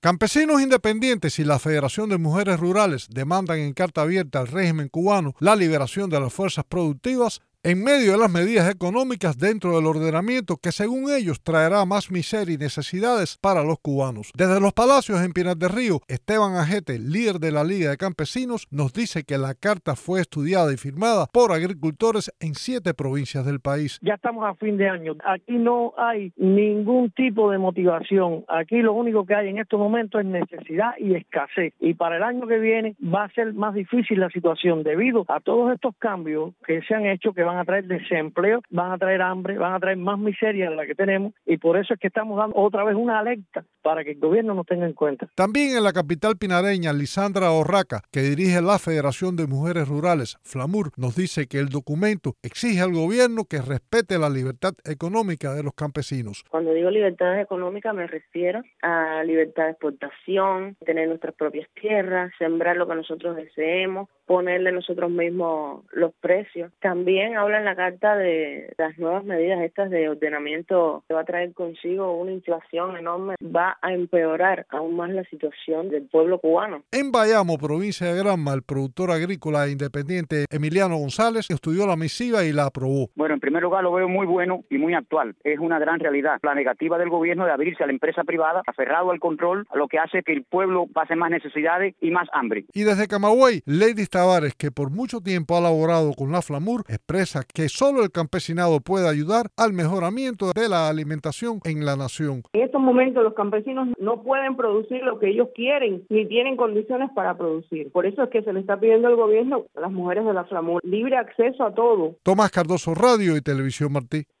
Campesinos independientes y la Federación de Mujeres Rurales demandan en carta abierta al régimen cubano la liberación de las fuerzas productivas en medio de las medidas económicas dentro del ordenamiento que según ellos traerá más miseria y necesidades para los cubanos. Desde los Palacios en Pinar del Río, Esteban Ajete, líder de la Liga de Campesinos, nos dice que la carta fue estudiada y firmada por agricultores en 7 provincias del país. Ya estamos a fin de año. Aquí no hay ningún tipo de motivación. Aquí lo único que hay en estos momentos es necesidad y escasez. Y para el año que viene va a ser más difícil la situación debido a todos estos cambios que se han hecho, que van a traer desempleo, van a traer hambre, van a traer más miseria de la que tenemos, y por eso es que estamos dando otra vez una alerta para que el gobierno nos tenga en cuenta. También en la capital pinareña, Lisandra Orraca, que dirige la Federación de Mujeres Rurales, FLAMUR, nos dice que el documento exige al gobierno que respete la libertad económica de los campesinos. Cuando digo libertad económica me refiero a libertad de exportación, tener nuestras propias tierras, sembrar lo que nosotros deseemos, ponerle nosotros mismos los precios. También habla en la carta de las nuevas medidas estas de ordenamiento que va a traer consigo una inflación enorme, va a empeorar aún más la situación del pueblo cubano. En Bayamo, provincia de Granma, el productor agrícola e independiente Emiliano González estudió la misiva y la aprobó. Bueno, en primer lugar lo veo muy bueno y muy actual. Es una gran realidad. La negativa del gobierno de abrirse a la empresa privada, aferrado al control, lo que hace que el pueblo pase más necesidades y más hambre. Y desde Camagüey, Lady Tavares, que por mucho tiempo ha laborado con la FLAMUR, expresa que solo el campesinado puede ayudar al mejoramiento de la alimentación en la nación. En estos momentos los campesinos no pueden producir lo que ellos quieren, ni tienen condiciones para producir. Por eso es que se le está pidiendo al gobierno a las mujeres de la FLAMUR libre acceso a todo. Tomás Cardoso, Radio y Televisión Martí.